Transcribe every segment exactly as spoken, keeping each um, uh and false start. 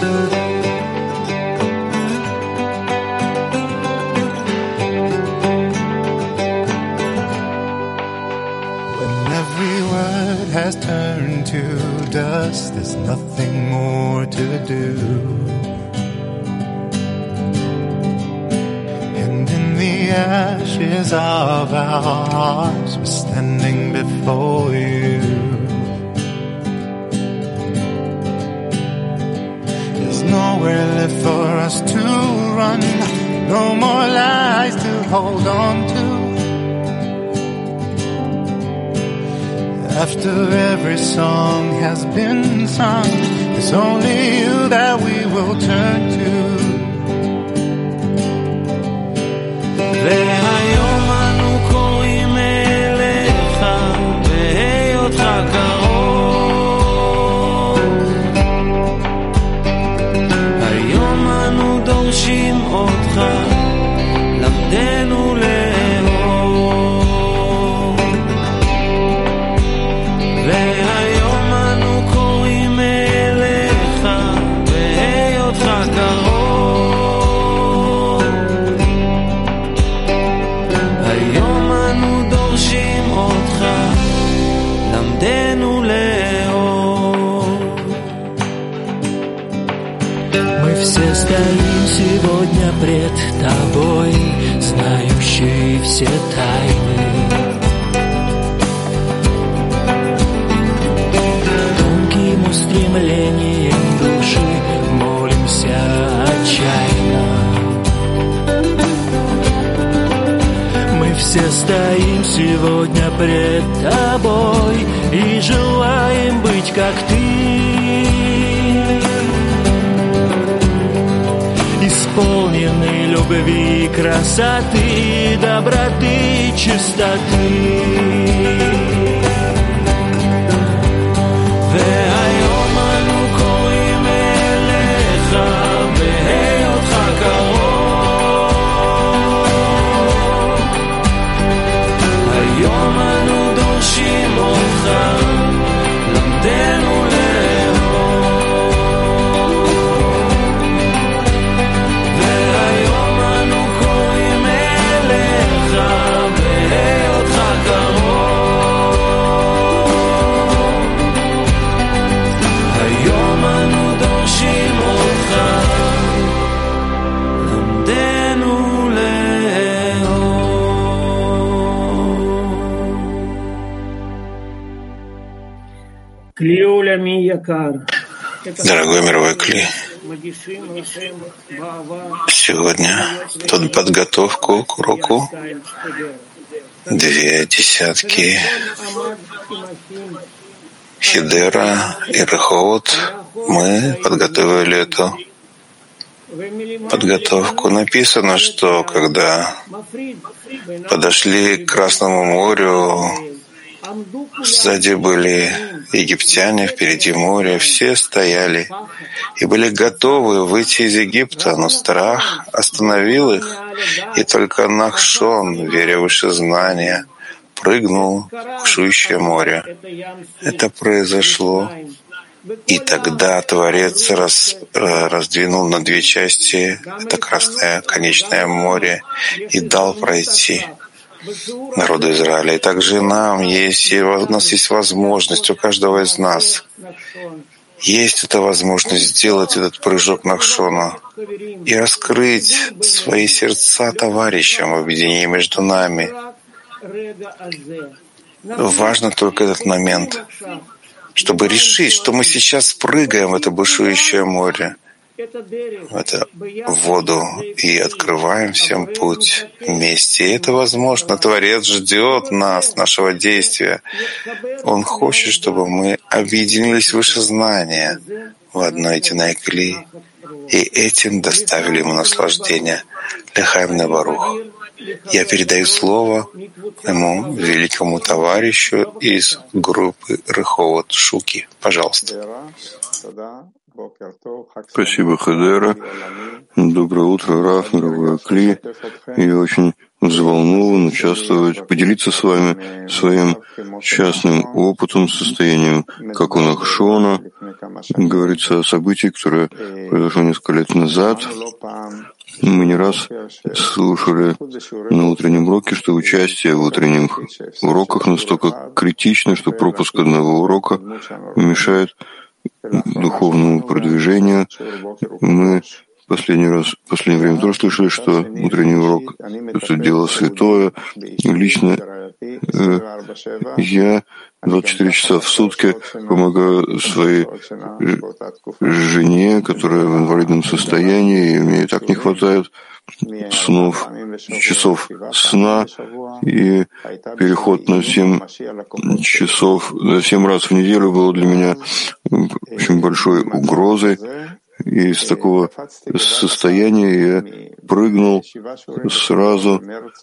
Has turned to dust, there's nothing more to do. And in the ashes of our hearts, we're standing before you. There's nowhere left for us to run, no more lies to hold on to. After every song has been sung, it's only you that we will turn to. והיום אנו קוראים אליך בהיותך קרוב. היום אנו דורשים אותך, למדנו לאהוב. והיום אנו קוראים אליך בהיותך קרוב. היום אנו דורשים אותך, למדנו לאהוב. Мы все стоим сегодня пред тобой, знающий все тайны. Устремлением души молимся отчаянно. Мы все стоим сегодня пред тобой и желаем быть как ты, исполнены любви, красоты, доброты, чистоты. והיום אנו קוראים אליך בהיותך קרוב. היום אנו דורשים אותך, למדנו לאהוב. והיום אנו קוראים אליך בהיותך קרוב. Дорогой мировой Кли, сегодня тут подготовку к уроку две десятки Хидера и Реховот. Мы подготовили эту подготовку. Написано, что когда подошли к Красному морю, сзади были египтяне, впереди море, все стояли и были готовы выйти из Египта, но страх остановил их, и только Нахшон, веря в высшее знание, прыгнул в бушующее море. Это произошло, и тогда Творец раз, раздвинул на две части это Красное конечное море и дал пройти народу Израиля. И также нам есть, у нас есть возможность, у каждого из нас есть эта возможность сделать этот прыжок Нахшона и раскрыть свои сердца товарищам в объединении между нами. Важно только этот момент, чтобы решить, что мы сейчас прыгаем в это бушующее море, в эту воду, и открываем всем путь вместе. И это возможно. Творец ждет нас, нашего действия. Он хочет, чтобы мы объединились в выше знания в одной единой Кли, и этим доставили ему наслаждение. Лехаим Небарух. Я передаю слово ему, великому товарищу из группы Реховот Шуки. Пожалуйста. Спасибо, Хадера. Доброе утро, Раф, мировой Кли. Я очень взволнован участвовать, поделиться с вами своим частным опытом, состоянием, как у Нахшона. Говорится о событии, которое произошло несколько лет назад. Мы не раз слушали на утреннем уроке, что участие в утренних уроках настолько критично, что пропуск одного урока мешает духовному продвижению. Мы последний раз, в последнее время тоже слышали, что утренний урок — это дело святое. Лично э, я двадцать четыре часа в сутки помогаю своей жене, которая в инвалидном состоянии, и мне и так не хватает снов, часов сна, и переход на семь часов, семь раз в неделю было для меня очень большой угрозой. И из такого состояния я прыгнул сразу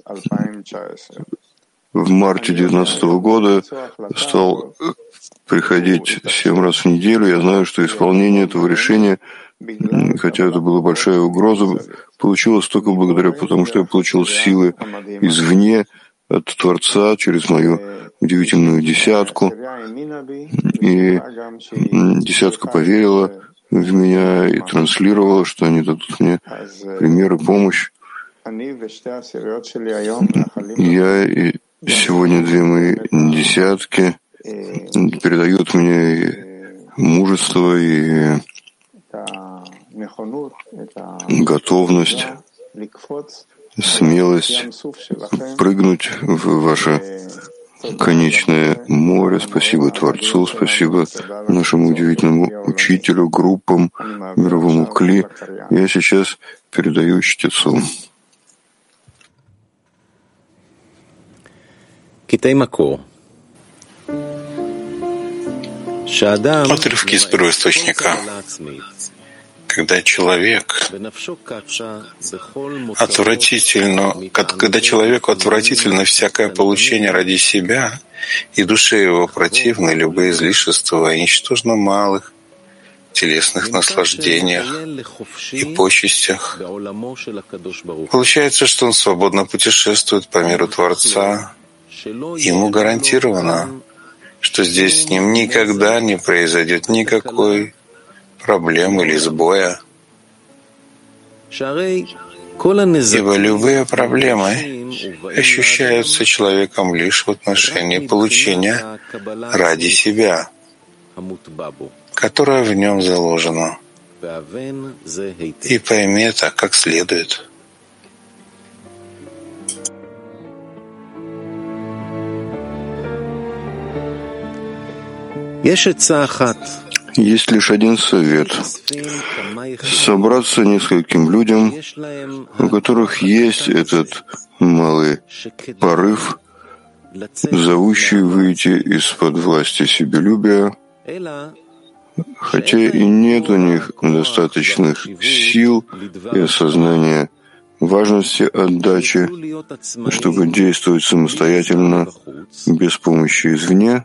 в марте девятнадцатого года, стал приходить семь раз в неделю. Я знаю, что исполнение этого решения, хотя это была большая угроза, получилось только благодаря, потому что я получил силы извне, от Творца, через мою удивительную десятку. И десятка поверила в меня и транслировала, что они дадут мне пример и помощь. Я и сегодня две мои десятки передают мне и мужество, и готовность, смелость прыгнуть в ваше конечное море. Спасибо Творцу, спасибо нашему удивительному учителю, группам, мировому кли. Я сейчас передаю чтецу. Отрывки из первоисточника. Когда человек отвратительно, когда человеку отвратительно всякое получение ради себя, и душе его противны любые излишества о ничтожно малых телесных наслаждениях и почестях, получается, что он свободно путешествует по миру Творца. Ему гарантировано, что здесь с ним никогда не произойдет никакой проблем или сбоя. Ибо любые проблемы ощущаются человеком лишь в отношении получения ради себя, которое в нем заложено. И пойми это как следует. Есть лишь один совет — собраться нескольким людям, у которых есть этот малый порыв, зовущий выйти из-под власти себелюбия, хотя и нет у них достаточных сил и осознания важности отдачи, чтобы действовать самостоятельно, без помощи извне.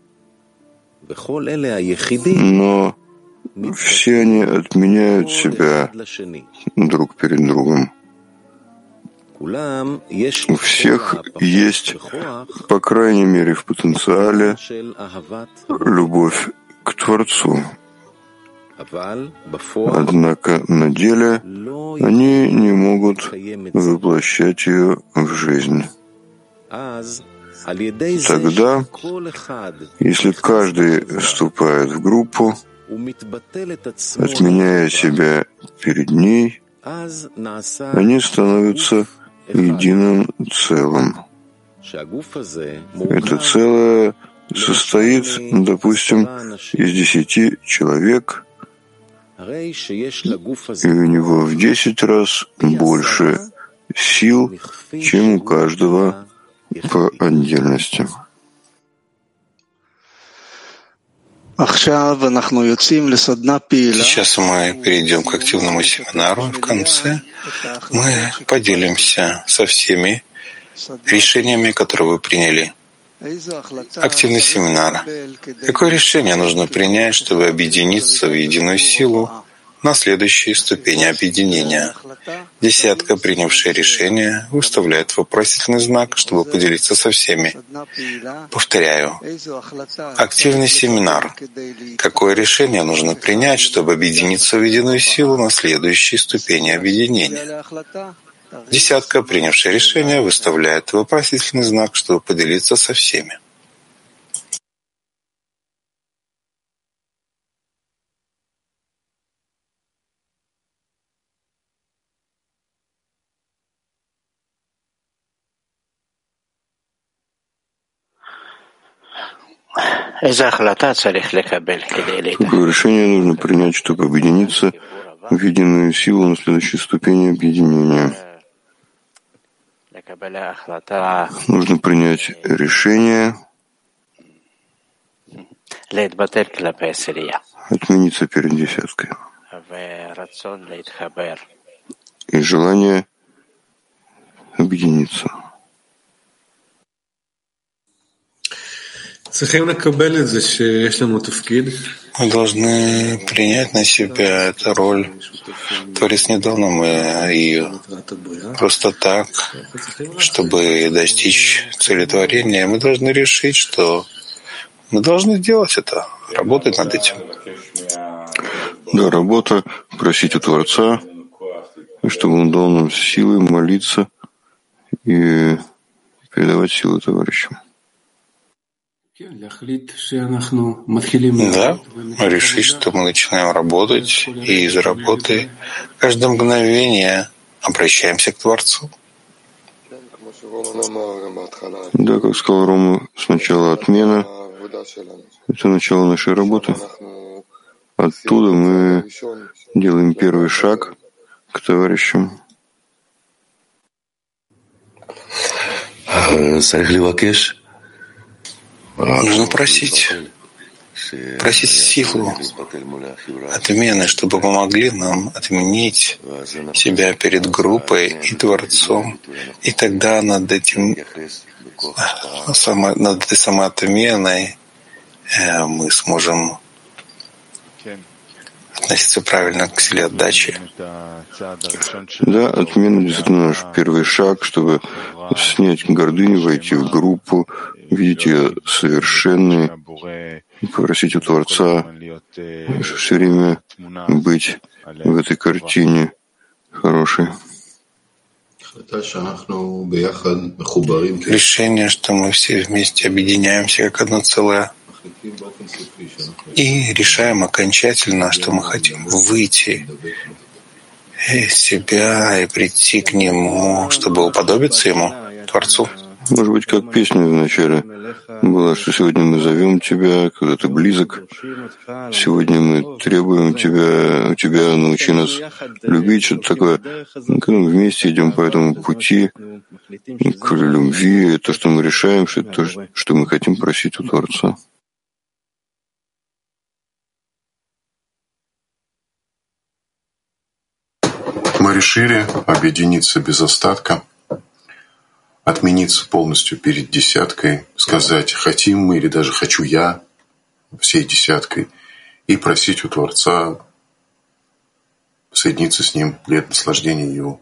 Но все они отменяют себя друг перед другом. У всех есть, по крайней мере в потенциале, любовь к Творцу. Однако на деле они не могут воплощать ее в жизнь. Тогда, если каждый вступает в группу, отменяя себя перед ней, они становятся единым целым. Это целое состоит, допустим, из десяти человек, и у него в десять раз больше сил, чем у каждого по отдельности. Сейчас мы перейдем к активному семинару. В конце мы поделимся со всеми решениями, которые вы приняли. Активный семинар. Какое решение нужно принять, чтобы объединиться в единую силу на следующей ступени объединения? Десятка, принявшая решение, выставляет вопросительный знак, чтобы поделиться со всеми. Повторяю. Активный семинар. Какое решение нужно принять, чтобы объединиться в единую силу на следующей ступени объединения? Десятка, принявшая решение, выставляет вопросительный знак, чтобы поделиться со всеми. Какое решение нужно принять, чтобы объединиться в единую силу на следующей ступени объединения? Нужно принять решение отмениться перед десяткой и желание объединиться. Мы должны принять на себя эту роль. Творец не дал нам ее просто так, чтобы достичь цели творения. Мы должны решить, что мы должны делать это, работать над этим. Да, работа, просить у Творца, чтобы Он дал нам силы молиться и передавать силы товарищам. Да, решить, что мы начинаем работать, и из работы каждое мгновение обращаемся к Творцу. Да, как сказал Рома, сначала отмена — это начало нашей работы. Оттуда мы делаем первый шаг к товарищам. Нужно просить, просить силу отмены, чтобы помогли нам отменить себя перед группой и Творцом. И тогда над этим, над этой самоотменой мы сможем относиться правильно к силе отдачи. Да, отмена действительно наш первый шаг, чтобы снять гордыню, войти в группу, видеть ее совершенной, и попросить у Творца все время быть в этой картине хорошей. Решение, что мы все вместе объединяемся как одно целое, и решаем окончательно, что мы хотим выйти из себя и прийти к Нему, чтобы уподобиться Ему, Творцу. Может быть, как песня вначале была, что сегодня мы зовем Тебя, когда Ты близок. Сегодня мы требуем Тебя, у Тебя научи нас любить, что-то такое. Когда мы вместе идем по этому пути к любви, то, что мы решаем, что это то, что мы хотим просить у Творца. Мы решили объединиться без остатка, отмениться полностью перед десяткой, сказать «хотим мы» или даже «хочу я» всей десяткой и просить у Творца соединиться с Ним для наслаждения Его.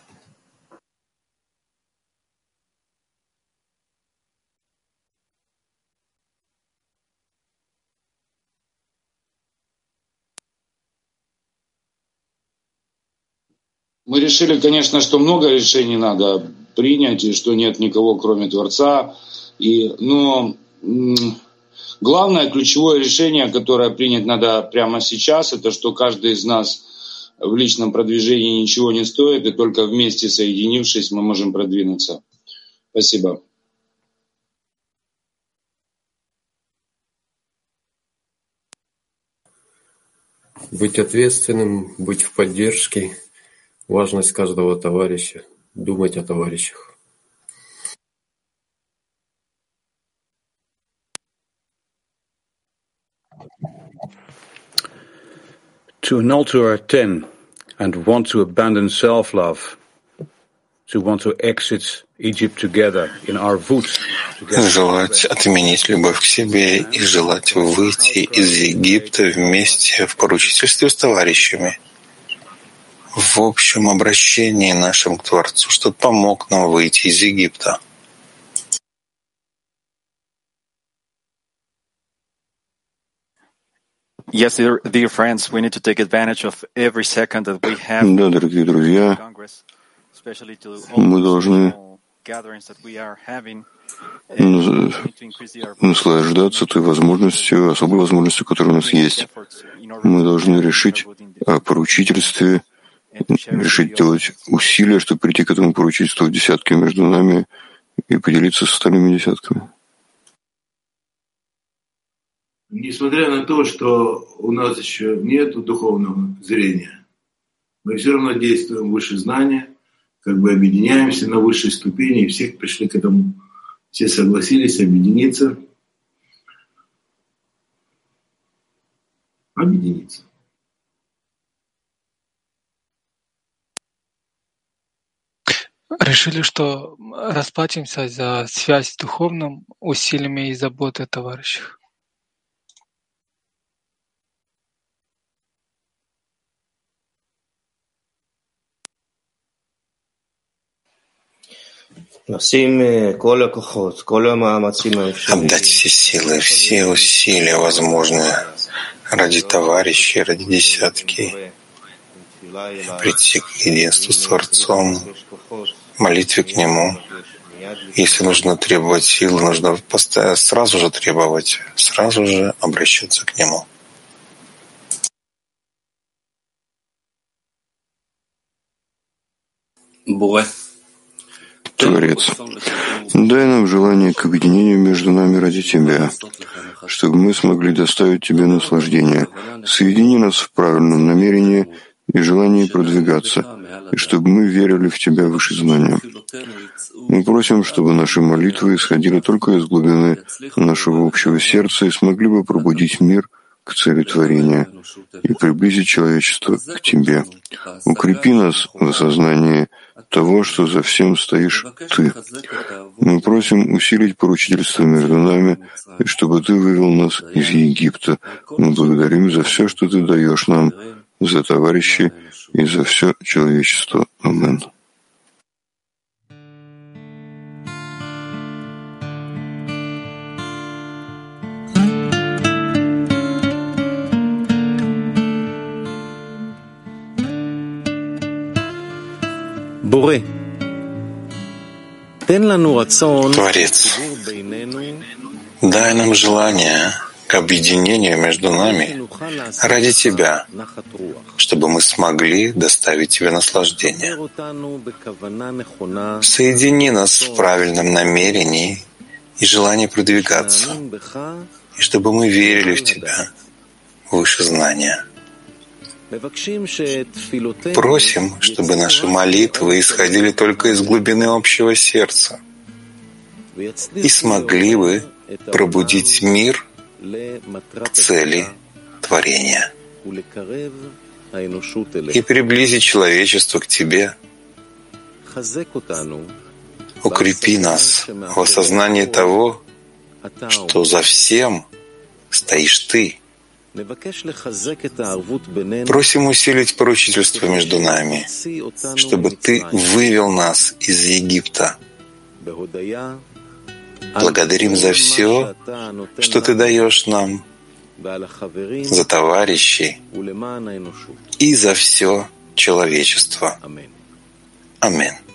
Мы решили, конечно, что много решений надо принять, и что нет никого, кроме Творца. И, но главное, ключевое решение, которое принять надо прямо сейчас, это что каждый из нас в личном продвижении ничего не стоит, и только вместе соединившись, мы можем продвинуться. Спасибо. Быть ответственным, быть в поддержке, важность каждого товарища, думать о товарищах. To annul to our ten and want to abandon self-love, to want to exit Egypt together in our Arvut. Желать отменить любовь к себе и желать выйти из Египта вместе в поручительстве с товарищами. в общем обращении нашим к Творцу, что помог нам выйти из Египта. Yes, dear friends, we need to take advantage of every second that we have. Да, дорогие друзья, мы должны наслаждаться той возможностью, особой возможностью, которая у нас есть. Мы должны решить о поручительстве, решить делать усилия, чтобы прийти к этому поручительству в десятке между нами и поделиться с остальными десятками. Несмотря на то, что у нас еще нет духовного зрения, мы все равно действуем выше знания, как бы объединяемся на высшей ступени, и все пришли к этому, все согласились объединиться. Объединиться. Решили, что расплатимся за связь с духовным усилиями и заботой о товарищах. Отдать все силы, все усилия возможные ради товарищей, ради десятки, прийти к единству с Творцом, молитве к Нему. Если нужно требовать силы, нужно постоянно, сразу же требовать, сразу же обращаться к Нему. Творец, дай нам желание к объединению между нами ради Тебя, чтобы мы смогли доставить Тебе наслаждение. Соедини нас в правильном намерении и желании продвигаться, и чтобы мы верили в Тебя выше знания. Мы просим, чтобы наши молитвы исходили только из глубины нашего общего сердца и смогли бы пробудить мир к цели творения и приблизить человечество к Тебе. Укрепи нас в осознании того, что за всем стоишь Ты. Мы просим усилить поручительство между нами, и чтобы Ты вывел нас из Египта. Мы благодарим за все, что Ты даешь нам, за товарищей и за все человечество. Амин. Творец, дай нам желание к объединению между нами ради Тебя, чтобы мы смогли доставить Тебе наслаждение. Соедини нас в правильном намерении и желании продвигаться, и чтобы мы верили в Тебя выше знания. Просим, чтобы наши молитвы исходили только из глубины общего сердца и смогли бы пробудить мир к цели творения и приблизить человечество к Тебе. Укрепи нас в осознании того, что за всем стоишь Ты. Просим усилить поручительство между нами, чтобы Ты вывел нас из Египта. Благодарим за все, что Ты даешь нам, за товарищей и за все человечество. Аминь.